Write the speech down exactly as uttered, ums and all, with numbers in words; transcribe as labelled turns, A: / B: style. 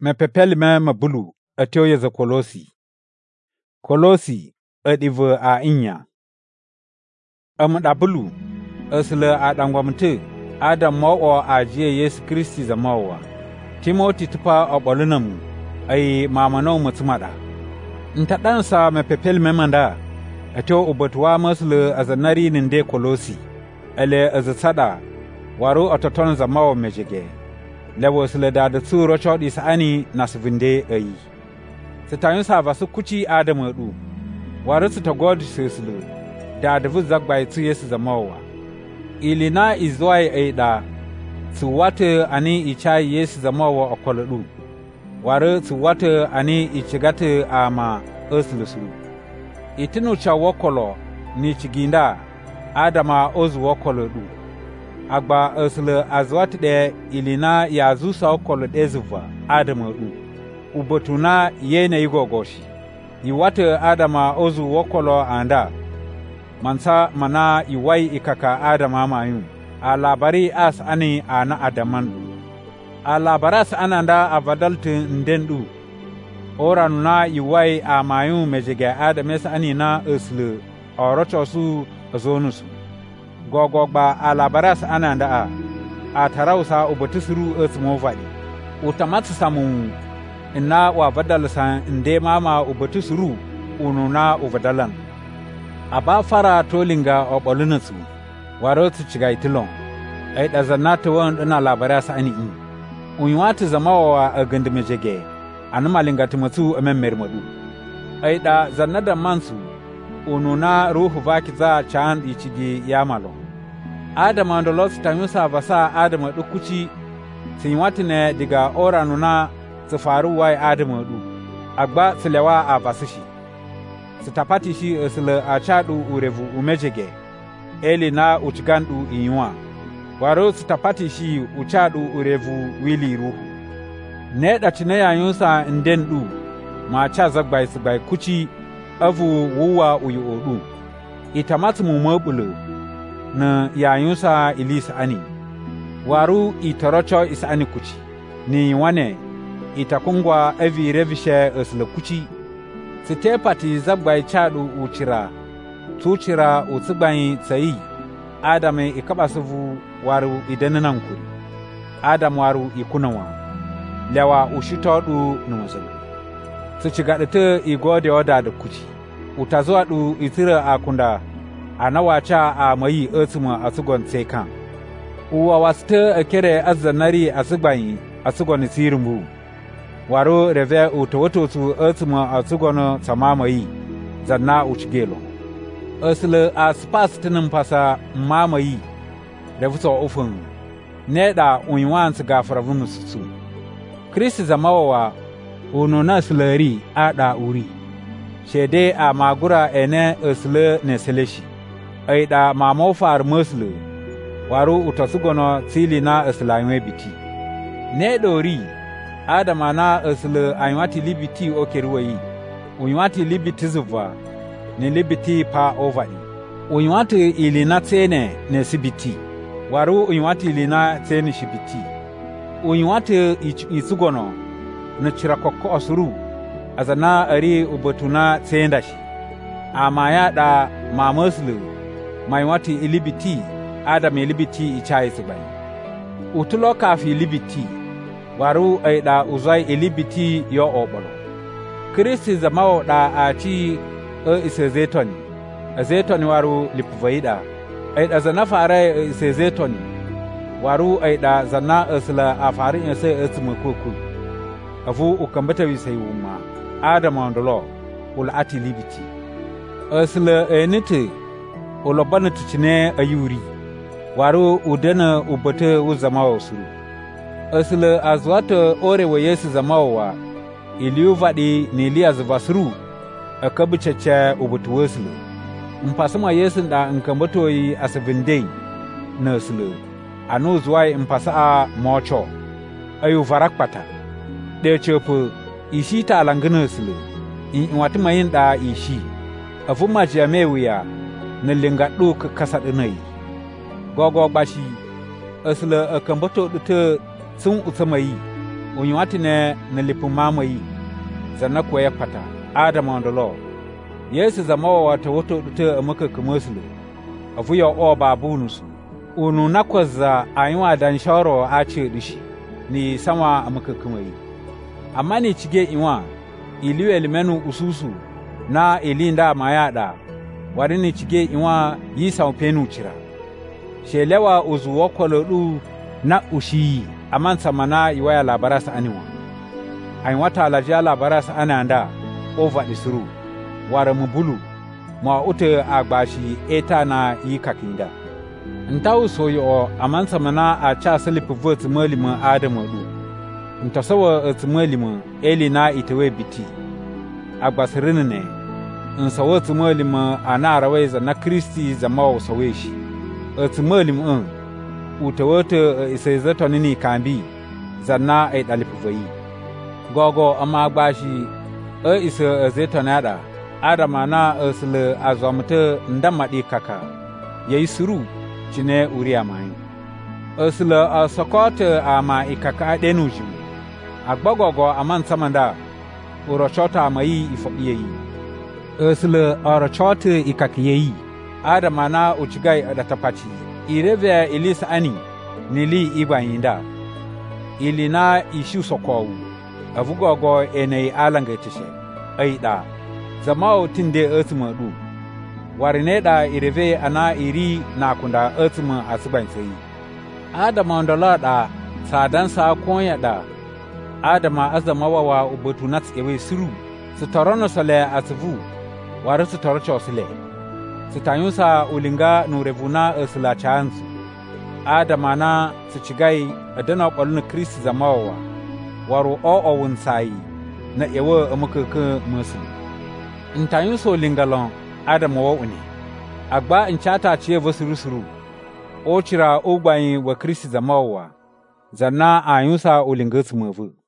A: me pepel me mabulu atyo yeza Kolosi. Kolosi adive a inya. Amda bulu asle adangwamte Adam mawa ajiye Yesu Kristi zamawa. Timoti tupa obolunam ay mamano mutumada. Ntadansa me pepel me manda atyo ubatuwa masle azanari ninde Kolosi. Ale azasada waro ototon zamawa mejege. Lewo sile da da su rocho di sa'ani nasvinde ayi. Sitayin sa vasu kuchi Adamu du. Waro su tagod seslu. Da da vu zagbai tu Yesu zamawa. Ilina izwai aida. Su wate ani ichai Yesu zamawa okolodu. Waro su wate ani ichigate ama oslusu. Itinu cha wokolo ni chiginda Adama ozu wokolodu. Agba asle azwat de ilina ya zusa okolo dezuva Adamu du. Ubotuna yene igogoshi. Iwate Adama ozu wokolo anda. Mansa mana iwai ikaka Adama mayu. A labari as ani ana Adaman du. A labaras ananda avadaltu ndendu. Ora nuna iwai a mayu mejege Adames ani na asle orochosu azonusu. Gogogba alabaras ananda a a tarausa ubatusuru esmovali utamatsu samu inna wa badalsan inde mama ubatusuru ununa uvadalan aba fara tolinga obolunatsu warotu chigaitilon ai dazanata won dana labaras ani in unwatu zamawa a gandumejege anmalinga tumatu amemmermadu ai da zannada mansu ununa ruhu vakiza chan ichigi yamalo Adama ndolos tanyusa vasa Adama dukuchi sinwatine diga ora nuna tsafaru wai Adama du agba silewa a vasishi sitapati shi esle a chadu urevu umejege eli na uchigandu inywa waro sitapati shi uchadu urevu wili ruhu ne datine yanyusa ndendu ma cha zagbai sibai kuchi avu wuwa uyu odu itamatu mumobulu na yayunsa ilisa ani waru itorocho isani kuchi ni wane itakungwa evi revishe esle kuchi sitepati zabgai chadu uchira tuchira utsigbai tsayi adame ikabasuvu waru idanan kuri adam waru ikunawa lewa ushitodu numuzalu suchigadete igode oda da kuchi utazuwa du itira akunda anawacha a mai asuma asugon sekan uwa wasta akere azanari asugbanyi asugon sirumbu waro reve utowoto su asuma asugon samamai zanna uchigelo asle aspas tinin pasa mamayi revuso ofun neda unwans gafaravu su Kristi zamawa ono na slari ada uri shede a magura ene asle ne seleshi aida mamo far muslu waru utasugono tsili na aslaime biti ne dori adama na asle aymati libiti okerwai uymati libiti zuva ne libiti pa ovali uymati ilina tsene ne sibiti waru uymati ilina tsene shibiti uymati isugono na chirakokko asuru azana ari ubotuna tsendashi amaya da mamuslu mai wati ilibiti adam ilibiti ichai sibai utulo kafi ilibiti waru aida uzai ilibiti yo obolo Kristi zamawo da achi e isezetoni azetoni waru lipvaida aida zana fare isezetoni waru aida zana asla afari ese esmukuku afu ukambata wisai wuma adam ondolo ul ati libiti asla enite olobana tuchine ayuri waro udana ubate uzamawa suru asle azwata ore wa Yesu zamawa iliu vadi ni Elias vasuru akabuchacha ubutu wasle mpasama Yesu da nkambato yi asavindei na asle anu zwai mpasa a mocho ayu varakpata de chepu ishi ta langana asle in wati mayin da ishi afuma jamewiya na linga ɗuka kasa ɗinai. Gogo bashi, asila akambato ɗita sun utamayi, unywatine na lipu mamayi zanna ko ya pata adama ndolo yesu zamawa wata woto dute amaka kumusulu avuya o babunusu unu nakwaza aywa dan shoro a ce dishi ni sama amaka kumayi amma ni cige inwa iliu elimenu ususu na ilinda mayada wari ni cige inwa yi saupenu cira shelewa uzu wakolodu na ushi aman samana iwaya labarasa aniwa ayin wata alajiya labarasa ananda over isuru wara mubulu ma ute agbashi eta na yi kakinda ntawu soyo aman samana a cha silipu vot malima adamu du ntasawa atmalima eli na itewe biti agbasirin ne nsawa atmalima ana rawaiza na kristi zamawa saweshi atmalim un utawata isaizato nini kambi zanna ay dalipuvayi gogo amma agbashi a isa azeto nada adama na asle azamta ndamadi kaka yayi suru cine uriya mai asle asakota ama ikaka denuju agbagogo aman samanda urochota mai ifobiyi asle arachota ikakiyi adama na uchigai adatapachi irevya ilisa ani nili ibanyinda ilina ishu sokowu avugogo enei alangetishe aida zamao tinde atmadu warineda ireve ana iri nakunda atma asibansai adama ndolada sadansa konya da adama azamawa wa ubutu nats ewe siru sutorono sale asvu waru sutorocho sile sitayunsa ulinga nurevuna asla chansu adama na sichigai adana qolun kristi zamawa waru o owun sai na ewe amukaka musu ntayunso lingalon adama wa uni agba nchata chiye vosurusuru o chira ogbayin wa kristi zamawa zanna ayunsa ulinga sumuvu